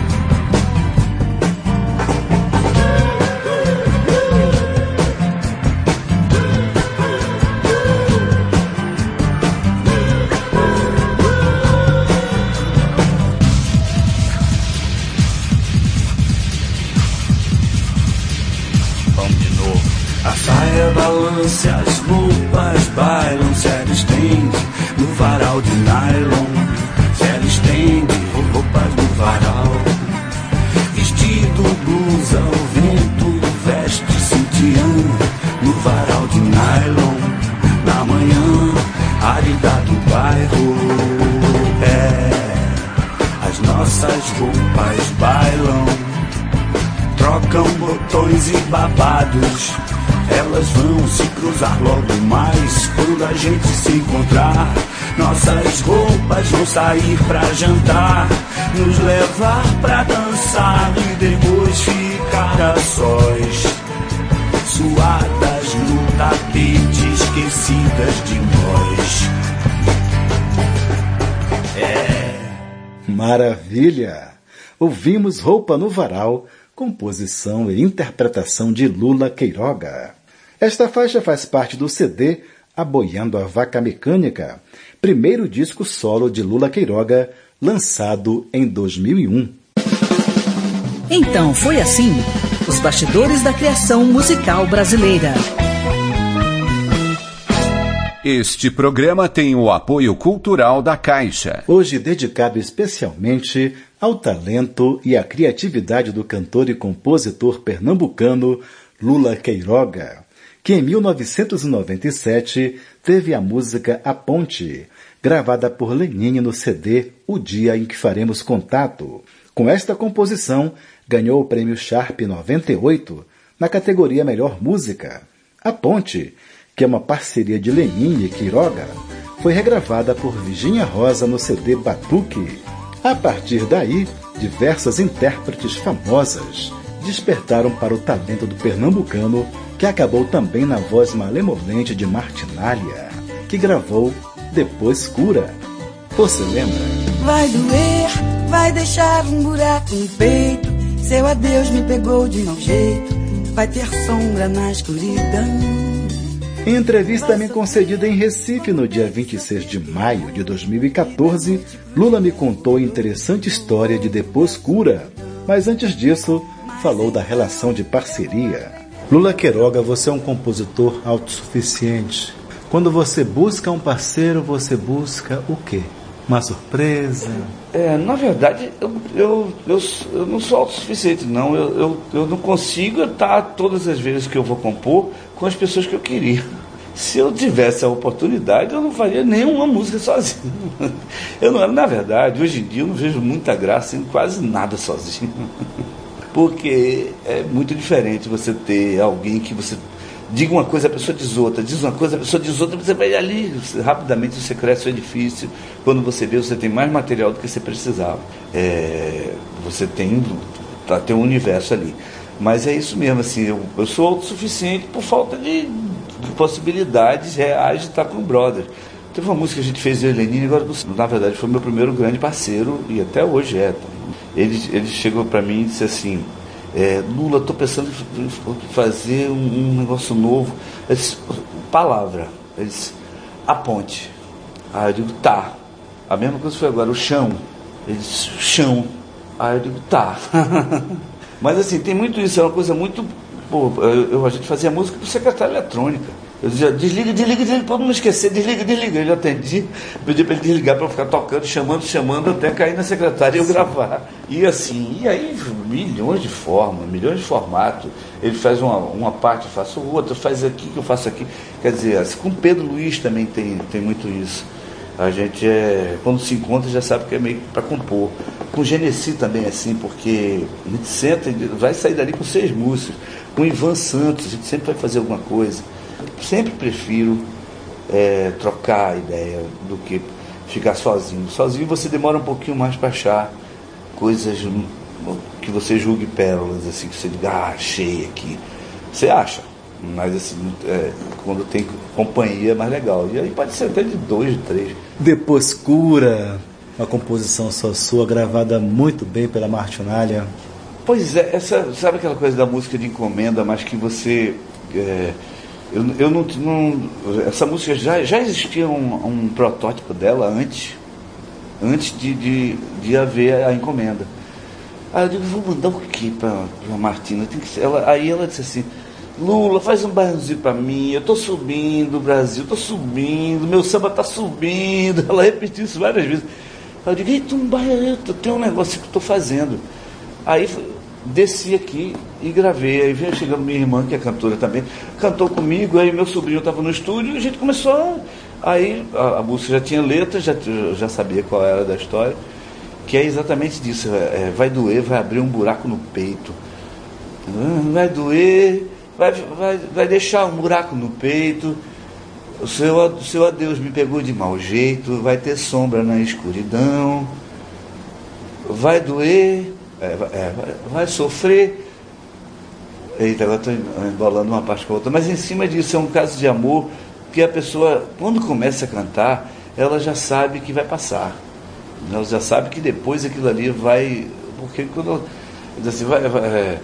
Se as roupas bailam, se ela estende no varal de nylon, se ela estende roupas no varal. Vestido, blusa, o vento veste sutiã no varal de nylon, na manhã árida do bairro. É, as nossas roupas bailam, trocam botões e babados. Elas vão se cruzar logo mais quando a gente se encontrar. Nossas roupas vão sair pra jantar, nos levar pra dançar e depois ficar a sós, suadas no tapete, esquecidas de nós. É. Maravilha! Ouvimos Roupa no Varal, composição e interpretação de Lula Queiroga. Esta faixa faz parte do C D Aboiando a Vaca Mecânica, primeiro disco solo de Lula Queiroga, lançado em dois mil e um. Então foi assim, os bastidores da criação musical brasileira. Este programa tem o apoio cultural da Caixa. Hoje dedicado especialmente ao talento e à criatividade do cantor e compositor pernambucano Lula Queiroga, que em mil novecentos e noventa e sete teve a música A Ponte, gravada por Lenine no C D O Dia em que Faremos Contato. Com esta composição, ganhou o prêmio Sharp noventa e oito na categoria Melhor Música. A Ponte, que é uma parceria de Lenine e Queiroga, foi regravada por Virginia Rosa no C D Batuque. A partir daí, diversas intérpretes famosas despertaram para o talento do pernambucano, que acabou também na voz malemolente de Martinália, que gravou Depois Cura. Você lembra? Vai doer, vai deixar um buraco no peito, seu adeus me pegou de mau jeito, vai ter sombra na escuridão. Em entrevista me concedida em Recife no dia vinte e seis de maio de dois mil e quatorze, Lula me contou a interessante história de Depois Cura, mas antes disso, falou da relação de parceria. Lula Queiroga, você é um compositor autossuficiente. Quando você busca um parceiro, você busca o quê? Uma surpresa? É, na verdade, eu, eu, eu, eu não sou autossuficiente, não. Eu, eu, eu não consigo estar todas as vezes que eu vou compor com as pessoas que eu queria. Se eu tivesse a oportunidade, eu não faria nenhuma música sozinho. Eu não, na verdade, hoje em dia eu não vejo muita graça em quase nada sozinho. Porque é muito diferente você ter alguém que você diga uma coisa, a pessoa diz outra, diz uma coisa, a pessoa diz outra, você vai ali, você, rapidamente você cresce o edifício, quando você vê, você tem mais material do que você precisava. É, você tem, tá, tem um universo ali. Mas é isso mesmo, assim, eu, eu sou autossuficiente por falta de, de possibilidades reais de estar com o brother. Teve uma música que a gente fez, eu e Lenine, agora, na verdade, foi meu primeiro grande parceiro, e até hoje é. Ele, ele chegou para mim e disse assim, é, Lula, estou pensando em fazer um, um negócio novo. Ele disse, palavra. Ele disse, a ponte. Aí eu digo, tá. A mesma coisa foi agora, o chão. Ele disse, chão. Aí eu digo, tá. Mas assim, tem muito isso, é uma coisa muito... Pô, eu, a gente fazia música com secretária eletrônica. Eu dizia, desliga, desliga, desliga, para não esquecer, desliga, desliga. Ele atendi, pedi para ele desligar para ficar tocando, chamando, chamando, até cair na secretária e eu gravar. E assim, e aí milhões de formas, milhões de formatos. Ele faz uma, uma parte, eu faço outra, faz aqui, que eu faço aqui. Quer dizer, assim, com Pedro Luiz também tem, tem muito isso. A gente, é, quando se encontra, já sabe que é meio para compor. Com Genesi também é assim, porque a gente senta, vai sair dali com seis músicos. Com Ivan Santos, a gente sempre vai fazer alguma coisa. Sempre prefiro é, trocar a ideia do que ficar sozinho. Sozinho você demora um pouquinho mais para achar coisas que você julgue pérolas, assim, que você diga, ah, achei aqui. Você acha, mas assim, é, quando tem companhia é mais legal. E aí pode ser até de dois, de três. Depois Cura, uma composição só sua, gravada muito bem pela Martinalha. Pois é, essa, sabe aquela coisa da música de encomenda, mas que você... É, eu, eu não, não... Essa música já, já existia um, um protótipo dela antes, antes de, de, de haver a encomenda. Aí eu digo, vou mandar o quê para a Martina? Tem que ser, ela, aí ela disse assim, Lula, faz um bairrozinho para mim, eu estou subindo, Brasil, estou subindo, meu samba está subindo. Ela repetiu isso várias vezes. Aí eu digo, eita, um bairro, tem um negócio que eu estou fazendo. Aí desci aqui e gravei. Aí veio chegando minha irmã, que é cantora também, cantou comigo, aí meu sobrinho estava no estúdio e a gente começou. Aí a, a música já tinha letra, já, já sabia qual era da história, que é exatamente disso, é, vai doer, vai abrir um buraco no peito. Vai doer, vai, vai, vai deixar um buraco no peito. O seu, o seu adeus me pegou de mau jeito, vai ter sombra na escuridão. Vai doer. É, é, vai, vai sofrer. Eita, agora estou embolando uma parte com a outra. Mas em cima disso é um caso de amor que a pessoa, quando começa a cantar, ela já sabe que vai passar. Ela já sabe que depois aquilo ali vai... Porque quando... Assim, vai, vai, é,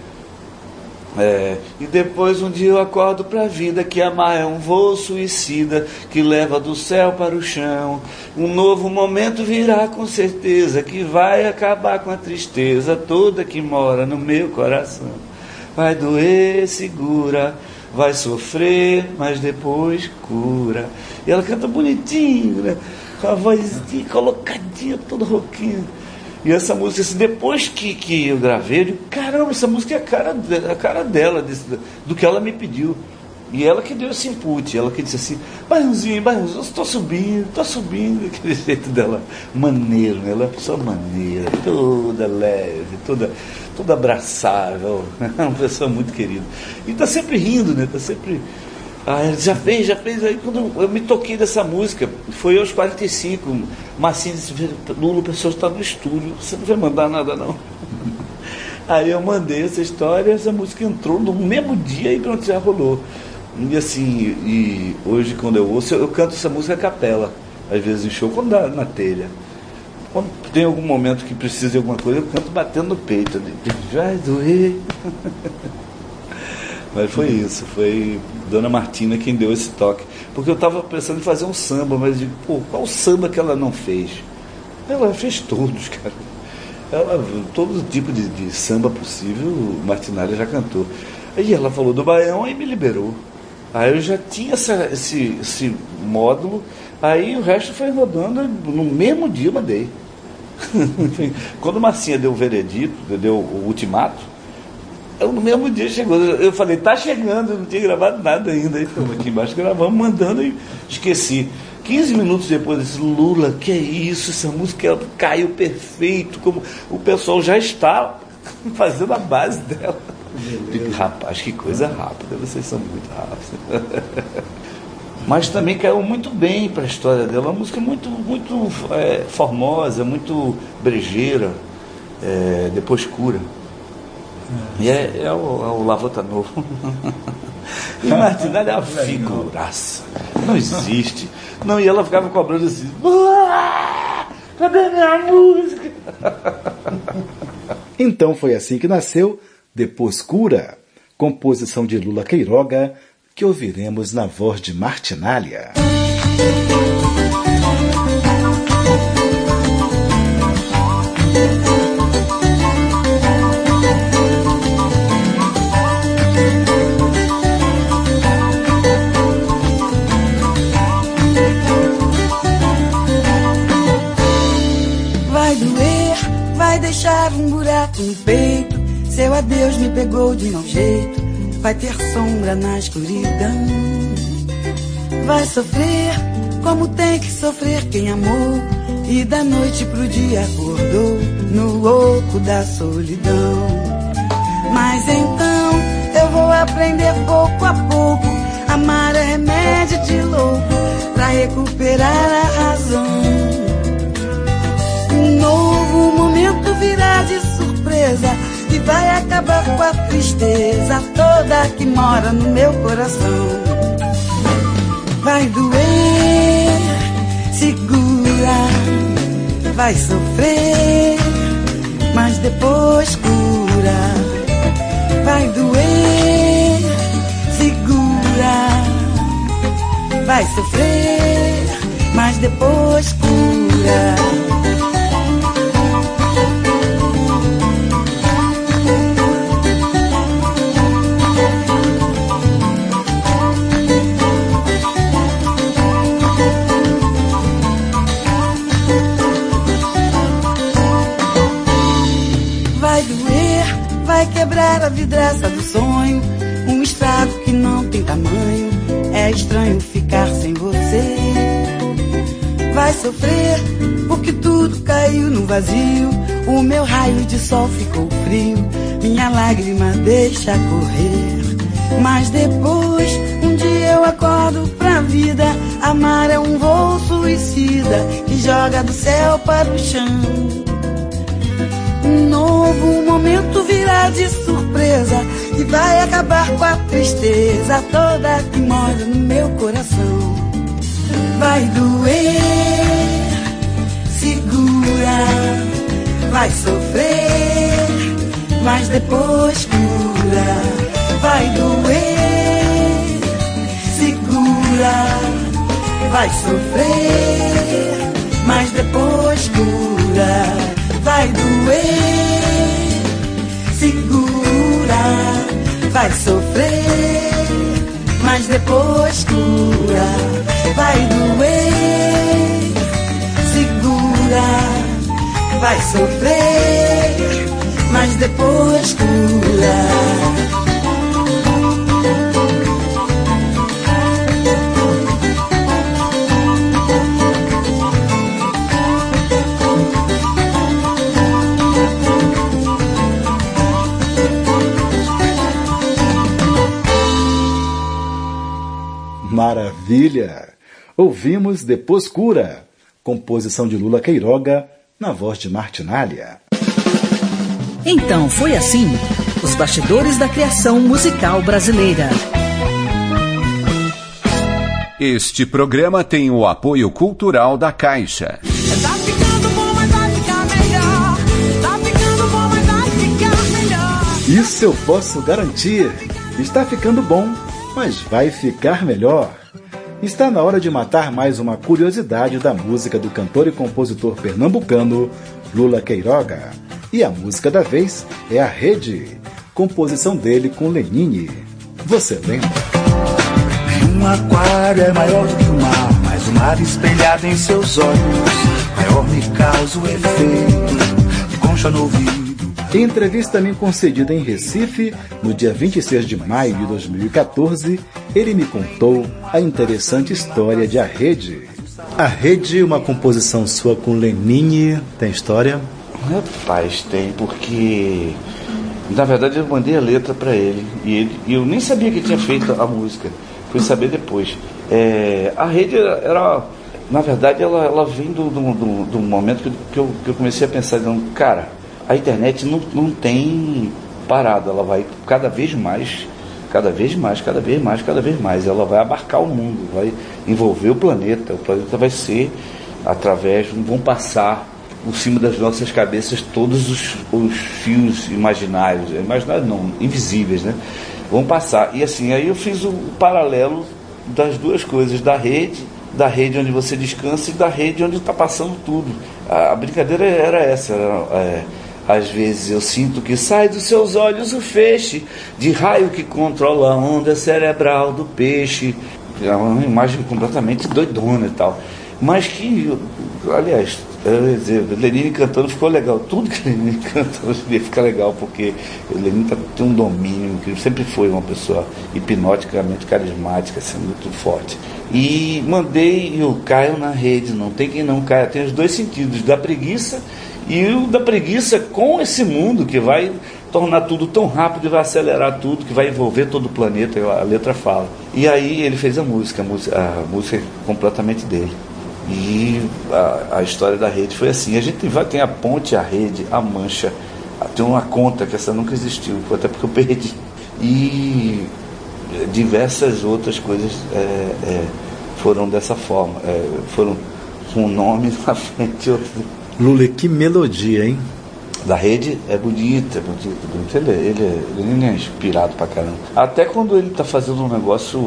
é, e depois um dia eu acordo pra vida, que amar é um voo suicida que leva do céu para o chão. Um novo momento virá com certeza, que vai acabar com a tristeza toda que mora no meu coração. Vai doer, segura, vai sofrer, mas depois cura. E ela canta bonitinho, né? Com a vozinha colocadinha, toda roquinha. E essa música, assim, depois que, que eu gravei, eu digo, caramba, essa música é a cara, a cara dela, desse, do que ela me pediu. E ela que deu esse input, ela que disse assim, Barãozinho, Barãozinho, estou subindo, estou subindo, aquele jeito dela, maneiro, né? Ela é uma pessoa maneira, toda leve, toda, toda abraçável, é uma pessoa muito querida. E está sempre rindo, né? Está sempre... Ah, ela já fez, já fez. Aí quando eu me toquei dessa música, foi aos quarenta e cinco. Marcinho disse, Lula, o pessoal está no estúdio, você não vai mandar nada não. Aí eu mandei essa história, essa música entrou no mesmo dia e pronto, já rolou. E assim, e hoje quando eu ouço, eu, eu canto essa música a capela, às vezes em show, quando dá na telha. Quando tem algum momento que precisa de alguma coisa, eu canto batendo no peito. Vai doer. Mas foi isso, foi Dona Martina quem deu esse toque. Porque eu estava pensando em fazer um samba, mas digo, pô, qual samba que ela não fez? Ela fez todos, cara. Ela, todo tipo de, de samba possível, Martinalha já cantou. Aí ela falou do Baião e me liberou. Aí eu já tinha essa, esse, esse módulo, aí o resto foi rodando, no mesmo dia eu mandei. Quando Marcinha deu o veredito, deu o ultimato, eu, no mesmo dia chegou, eu falei, tá chegando, eu não tinha gravado nada ainda. Aí estamos aqui embaixo gravando, mandando e esqueci. quinze minutos depois, eu disse, Lula, que é isso? Essa música caiu perfeito, como o pessoal já está fazendo a base dela. Rapaz, que coisa rápida, vocês são muito rápidos. Mas também caiu muito bem para a história dela, uma música muito, muito é, formosa, muito brejeira, é, depois cura. E é, é, o, é o Lavota Novo. E Martinalha é uma figuraça, não existe. Não, e ela ficava cobrando assim: cadê minha música? Então foi assim que nasceu Depois Cura, composição de Lula Queiroga, que ouviremos na voz de Martinalha. Vai doer, vai deixar um buraco no peito. Seu adeus me pegou de mau jeito. Vai ter sombra na escuridão. Vai sofrer como tem que sofrer quem amou e da noite pro dia acordou no oco da solidão. Mas então eu vou aprender pouco a pouco. Amar é remédio de louco pra recuperar a razão. Um novo momento virá de surpresa e vai acabar com a tristeza toda que mora no meu coração. Vai doer, segura, vai sofrer, mas depois cura. Vai doer, segura, vai sofrer, mas depois cura. Vai quebrar a vidraça do sonho, um estrago que não tem tamanho. É estranho ficar sem você. Vai sofrer porque tudo caiu no vazio. O meu raio de sol ficou frio, minha lágrima deixa correr. Mas depois, um dia eu acordo pra vida. Amar é um voo suicida que joga do céu para o chão. Um novo momento virá de surpresa e vai acabar com a tristeza toda que mora no meu coração. Vai doer, segura, vai sofrer, mas depois cura. Vai doer, segura, vai sofrer, mas depois cura. Vai doer, segura, vai sofrer, mas depois cura. Vai doer, segura, vai sofrer, mas depois cura. Maravilha! Ouvimos Depois Cura, composição de Lula Queiroga, na voz de Martinalha. Então foi assim, os bastidores da criação musical brasileira. Este programa tem o apoio cultural da Caixa. Tá ficando bom, mas vai ficar melhor. Tá ficando bom, mas vai ficar melhor. Isso eu posso garantir. Está ficando bom, mas vai ficar melhor. Está na hora de matar mais uma curiosidade da música do cantor e compositor pernambucano Lula Queiroga. E a música da vez é A Rede, composição dele com Lenine. Você lembra? Um aquário é maior do que o mar, mas o mar espelhado em seus olhos maior me causa o efeito de concha no ouvido. Em entrevista me concedida em Recife, no dia vinte e seis de maio de dois mil e quatorze, ele me contou a interessante história de A Rede. A Rede, uma composição sua com Lenine, tem história? Rapaz, tem, porque Na verdade, eu mandei a letra para ele e, ele e eu nem sabia que tinha feito a música. Fui saber depois. É, a rede era, era, na verdade, ela, ela vem do, do, do, do momento que, que, eu, que eu comecei a pensar, dizendo, cara, a internet não, não tem parada, ela vai cada vez mais, cada vez mais, cada vez mais, cada vez mais. Ela vai abarcar o mundo, vai envolver o planeta. O planeta vai ser, através, vão passar por cima das nossas cabeças todos os, os fios imaginários, imaginários não, invisíveis, né? Vão passar. E assim, aí eu fiz o paralelo das duas coisas, da rede, da rede onde você descansa e da rede onde está passando tudo. A, a brincadeira era essa, era, é, às vezes eu sinto que sai dos seus olhos o feixe de raio que controla a onda cerebral do peixe. É uma imagem completamente doidona e tal. Mas que, aliás, eu ia dizer, Lenine cantando ficou legal. Tudo que Lenine cantando fica legal, porque Lenine tem um domínio, que sempre foi uma pessoa hipnoticamente carismática, assim, muito forte. E mandei e o Caio na rede, não tem quem não caia. Tem os dois sentidos, da preguiça e o da preguiça com esse mundo que vai tornar tudo tão rápido e vai acelerar tudo, que vai envolver todo o planeta, a letra fala. E aí ele fez a música, a música, a música é completamente dele. E a, a história da rede foi assim. A gente vai, tem a ponte, a rede, a mancha, tem uma conta que essa nunca existiu, até porque eu perdi. E diversas outras coisas é, é, foram dessa forma, é, foram com um nome na frente. Outro. Lula, que melodia, hein? Da rede é bonita, é bonita, é bonita. Ele, ele, ele é inspirado pra caramba. Até quando ele tá fazendo um negócio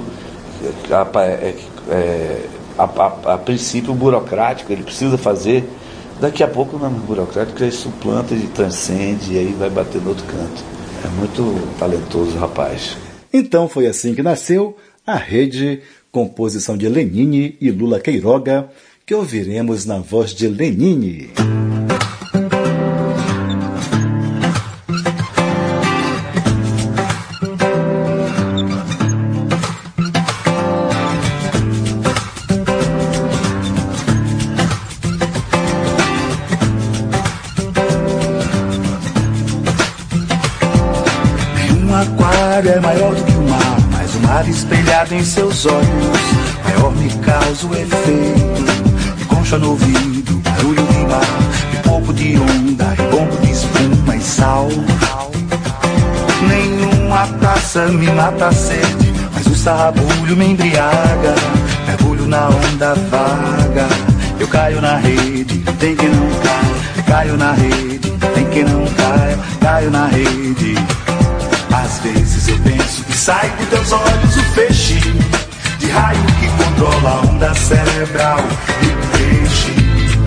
é, é, é, A, a, a princípio burocrático, ele precisa fazer, daqui a pouco não é mais burocrático, ele suplanta, ele transcende e aí vai bater no outro canto. É muito talentoso, rapaz. Então foi assim que nasceu a Rede, composição de Lenine e Lula Queiroga, que ouviremos na voz de Lenine. É maior do que o mar, mas o mar espelhado em seus olhos maior me causa o efeito de concha no ouvido, barulho de mar, de pouco de onda, rebombo de espuma e sal. Nenhuma taça me mata a sede, mas o sarrabulho me embriaga. Mergulho na onda vaga, eu caio na rede, tem quem não caia. Caio na rede, tem quem não caia. Caio na rede. Às vezes eu penso que sai dos teus olhos o feixe de raio que controla a onda cerebral do peixe.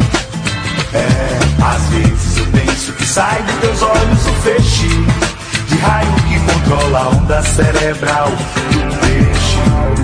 É, às vezes eu penso que sai dos teus olhos o feixe de raio que controla a onda cerebral do peixe.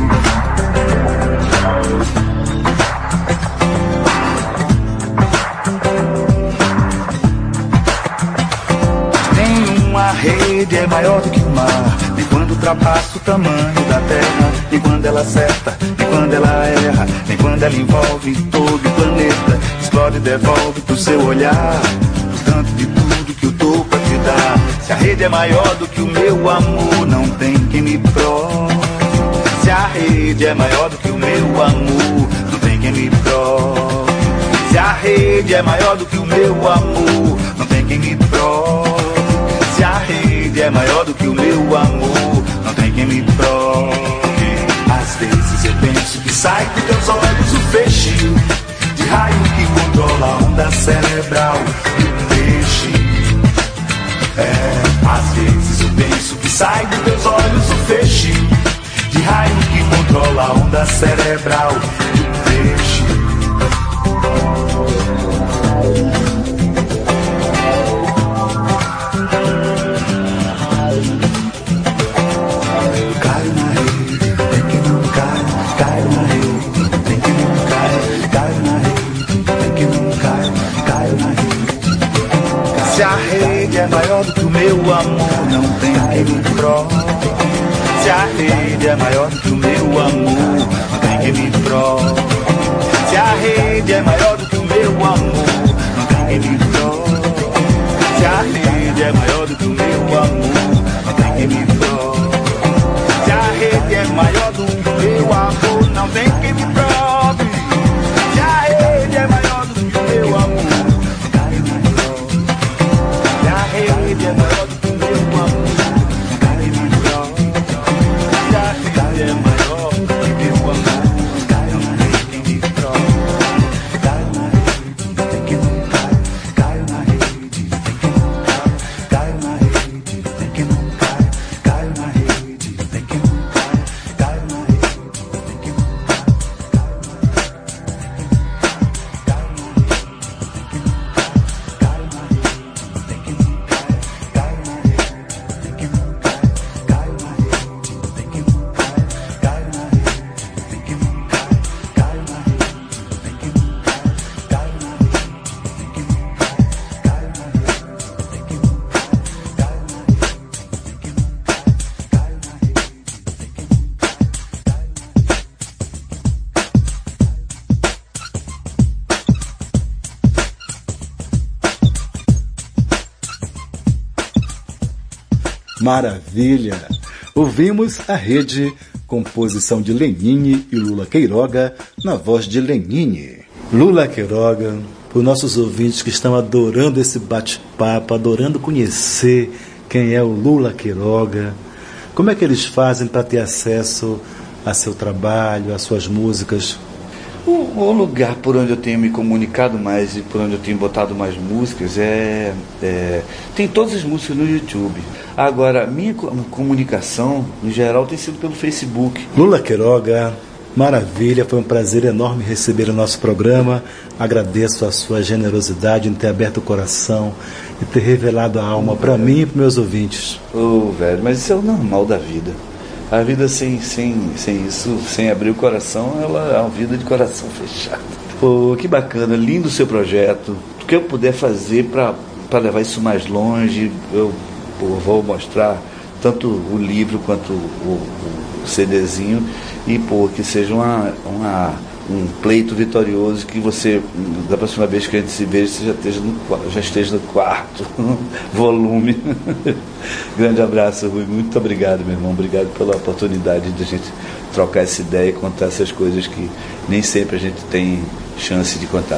Nenhuma rede é maior do que o mar, nem quando ultrapassa o tamanho da terra, nem quando ela acerta, nem quando ela erra, nem quando ela envolve todo o planeta. Explode e devolve pro seu olhar o tanto de tudo que eu tô pra te dar. Se a rede é maior do que o meu amor, não tem quem me prove. Se a rede é maior do que o meu amor, não tem quem me prove. Se a rede é maior do que o meu amor, não tem quem me prove. Se a rede é maior do que o meu amor, não tem quem me prove. Às vezes eu penso que sai dos teus olhos o feixe de raio que controla a onda cerebral do peixe. É, às vezes eu penso que sai dos teus olhos o feixe de raio que controla a onda cerebral do peixe. Caio na rede, tem que não cai. Caio na rede, tem que não cai. Caio na rede, tem que não cai. Caio na rede. Se a rede é maior do que o meu amor, não tem quem me prove. Se a rede é maior do que o meu amor, não tem quem me prove. Se a rede é maior do que o meu amor, não tem quem me prove. Se a rede é maior do que o meu amor, Maravilha! Ouvimos A Rede, composição de Lenine e Lula Queiroga, na voz de Lenine. Lula Queiroga, para os nossos ouvintes que estão adorando esse bate-papo, adorando conhecer quem é o Lula Queiroga, como é que eles fazem para ter acesso a seu trabalho, às suas músicas? O, o lugar por onde eu tenho me comunicado mais e por onde eu tenho botado mais músicas é, é... tem todas as músicas no YouTube. Agora, minha comunicação, em geral, tem sido pelo Facebook. Lula Queiroga, maravilha, foi um prazer enorme receber o nosso programa. Agradeço a sua generosidade em ter aberto o coração e ter revelado a alma para mim e para meus ouvintes. Ô, oh, velho, mas isso é o normal da vida. A vida sem, sem, sem isso, sem abrir o coração, ela é uma vida de coração fechado. Pô, que bacana, lindo o seu projeto. O que eu puder fazer para levar isso mais longe, eu pô, vou mostrar tanto o livro quanto o, o CDzinho e pô, que seja uma, uma, um pleito vitorioso, que você, da próxima vez que a gente se veja, você já esteja no, já esteja no quarto volume. Grande abraço, Rui. Muito obrigado, meu irmão. Obrigado pela oportunidade de a gente trocar essa ideia e contar essas coisas que nem sempre a gente tem chance de contar.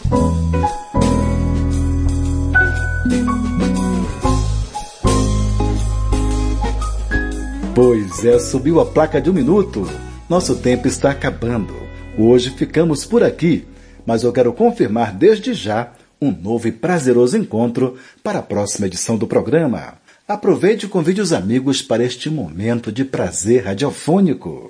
Pois é, subiu a placa de um minuto. Nosso tempo está acabando. Hoje ficamos por aqui, mas eu quero confirmar desde já um novo e prazeroso encontro para a próxima edição do programa. Aproveite e convide os amigos para este momento de prazer radiofônico.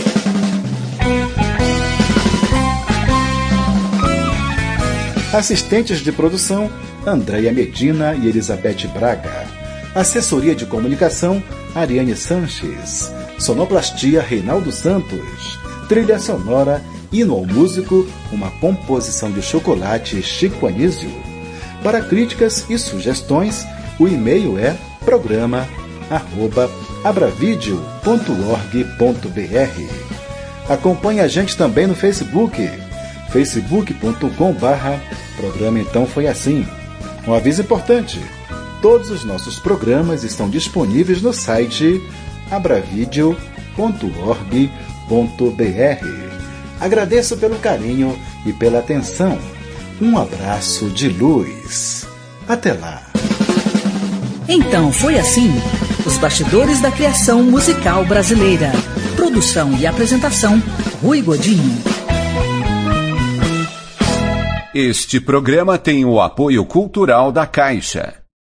Assistentes de produção, Andréia Medina e Elizabeth Braga. Assessoria de comunicação, Ariane Sanches. Sonoplastia, Reinaldo Santos. Trilha sonora, Hino ao Músico, uma composição de Chocolate e Chico Anísio. Para críticas e sugestões, o e-mail é programa arroba abravideo ponto org ponto br. Acompanhe a gente também no Facebook, facebook ponto com barra programa Então Foi Assim. Um aviso importante, todos os nossos programas estão disponíveis no site abravideo ponto org ponto br. Agradeço pelo carinho e pela atenção. Um abraço de luz. Até lá. Então foi assim, os bastidores da criação musical brasileira. Produção e apresentação, Rui Godinho. Este programa tem o apoio cultural da Caixa.